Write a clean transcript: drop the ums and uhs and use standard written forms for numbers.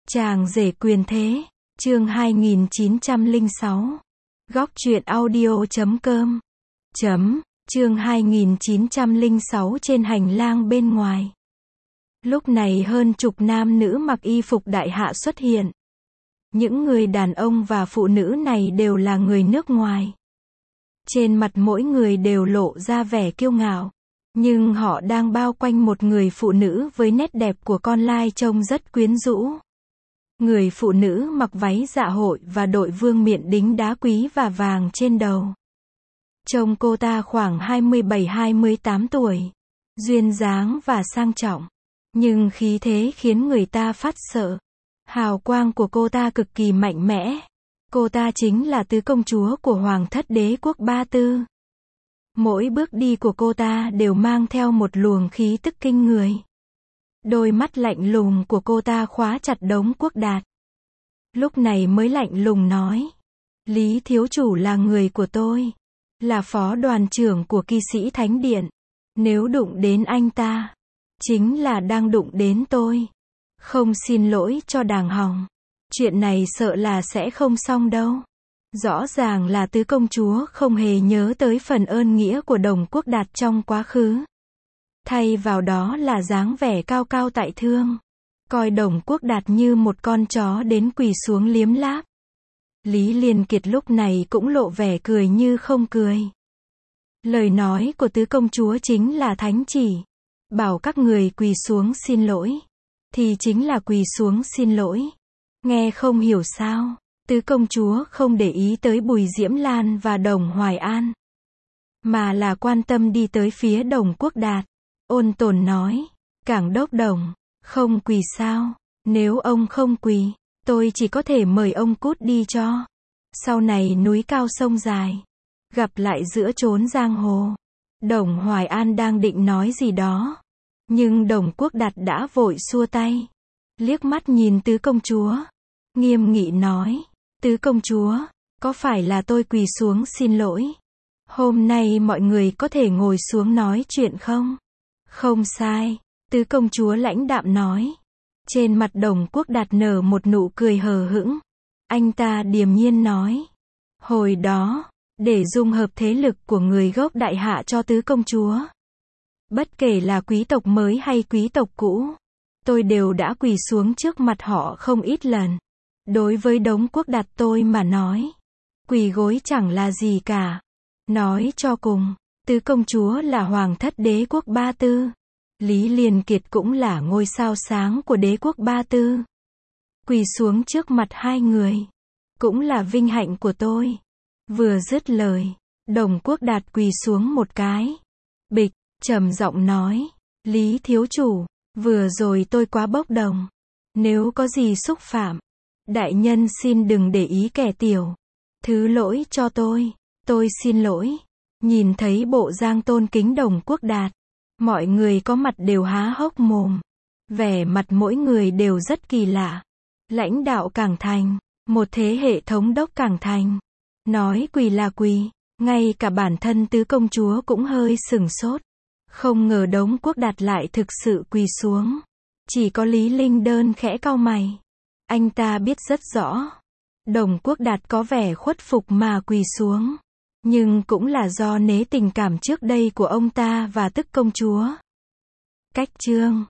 Chàng rể quyền thế, chương 2906. Góc truyện audio.com. Chương 2906 trên hành lang bên ngoài. Lúc này hơn chục nam nữ mặc y phục đại hạ xuất hiện. Những người đàn ông và phụ nữ này đều là người nước ngoài. Trên mặt mỗi người đều lộ ra vẻ kiêu ngạo. Nhưng họ đang bao quanh một người phụ nữ với nét đẹp của con lai trông rất quyến rũ. Người phụ nữ mặc váy dạ hội và đội vương miện đính đá quý và vàng trên đầu. Trông cô ta khoảng 27-28 tuổi. Duyên dáng và sang trọng. Nhưng khí thế khiến người ta phát sợ. Hào quang của cô ta cực kỳ mạnh mẽ. Cô ta chính là tứ công chúa của Hoàng thất đế quốc Ba Tư. Mỗi bước đi của cô ta đều mang theo một luồng khí tức kinh người. Đôi mắt lạnh lùng của cô ta khóa chặt Đống Quốc Đạt. Lúc này mới lạnh lùng nói. Lý thiếu chủ là người của tôi. Là phó đoàn trưởng của kỵ sĩ Thánh Điện. Nếu đụng đến anh ta, chính là đang đụng đến tôi. Không xin lỗi cho đàng hòng. Chuyện này sợ là sẽ không xong đâu. Rõ ràng là tứ công chúa không hề nhớ tới phần ơn nghĩa của Đống Quốc Đạt trong quá khứ. Thay vào đó là dáng vẻ cao cao tại thượng. Coi Đống Quốc Đạt như một con chó đến quỳ xuống liếm láp. Lý Liên Kiệt lúc này cũng lộ vẻ cười như không cười. Lời nói của tứ công chúa chính là thánh chỉ. Bảo các người quỳ xuống xin lỗi. Thì chính là quỳ xuống xin lỗi. Nghe không hiểu sao. Tứ công chúa không để ý tới Bùi Diễm Lan và Đồng Hoài An. Mà là quan tâm đi tới phía Đống Quốc Đạt. Ôn tồn nói. Cảng đốc Đồng. Không quỳ sao? Nếu ông không quỳ, tôi chỉ có thể mời ông cút đi cho. Sau này núi cao sông dài. Gặp lại giữa chốn giang hồ. Đồng Hoài An đang định nói gì đó. Nhưng Đống Quốc Đạt đã vội xua tay. Liếc mắt nhìn tứ công chúa. Nghiêm nghị nói. Tứ công chúa, có phải là tôi quỳ xuống xin lỗi? Hôm nay mọi người có thể ngồi xuống nói chuyện không? Không sai. Tứ công chúa lãnh đạm nói. Trên mặt Đống Quốc Đạt nở một nụ cười hờ hững. Anh ta điềm nhiên nói. Hồi đó, để dung hợp thế lực của người gốc đại hạ cho tứ công chúa. Bất kể là quý tộc mới hay quý tộc cũ, tôi đều đã quỳ xuống trước mặt họ không ít lần. Đối với Đống Quốc Đạt tôi mà nói, quỳ gối chẳng là gì cả. Nói cho cùng, tứ công chúa là Hoàng thất đế quốc Ba Tư. Lý Liên Kiệt cũng là ngôi sao sáng của đế quốc Ba Tư. Quỳ xuống trước mặt hai người, cũng là vinh hạnh của tôi. Vừa dứt lời, Đống Quốc Đạt quỳ xuống một cái. Bịch, trầm giọng nói. Lý thiếu chủ, vừa rồi tôi quá bốc đồng. Nếu có gì xúc phạm, đại nhân xin đừng để ý kẻ tiểu. Thứ lỗi cho tôi xin lỗi. Nhìn thấy bộ dáng tôn kính Đống Quốc Đạt, mọi người có mặt đều há hốc mồm. Vẻ mặt mỗi người đều rất kỳ lạ. Lãnh đạo Cảng Thành, một thế hệ thống đốc Cảng Thành. Nói quỳ là quỳ, ngay cả bản thân tứ công chúa cũng hơi sửng sốt. Không ngờ Đống Quốc Đạt lại thực sự quỳ xuống. Chỉ có Lý Linh Đơn khẽ cau mày. Anh ta biết rất rõ. Đống Quốc Đạt có vẻ khuất phục mà quỳ xuống. Nhưng cũng là do nể tình cảm trước đây của ông ta và tức công chúa. Cách chương